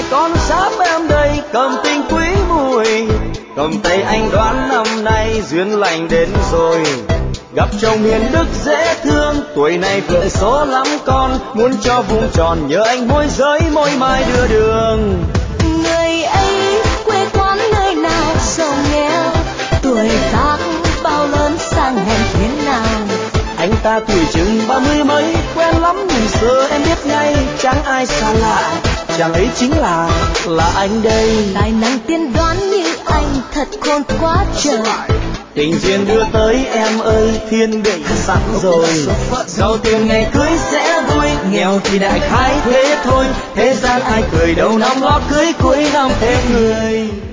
con sáp em đây cầm tình quý mùi, cầm tay anh đoán năm nay duyên lành đến rồi. Gặp chồng hiền đức dễ thương, tuổi này phượng số lắm con, muốn cho vuông tròn nhớ anh môi giới môi mai đưa đường. Người ấy quê quán nơi nào giàu nghèo, tuổi tác bao lớn sang hèn thế nào. Anh ta tuổi chừng 30 mấy, quen lắm nhìn sơ em biết ngay, chẳng ai xa lạ, chàng ấy chính là anh đây. Tài năng tiên đoán như anh thật khôn quá trời, tình duyên đưa tới em ơi thiên định sẵn rồi. Giàu tiền ngày cưới sẽ vui, nghèo thì đại khái thế thôi, thế gian ai cười đầu năm lót cưới cuối năm thêm người.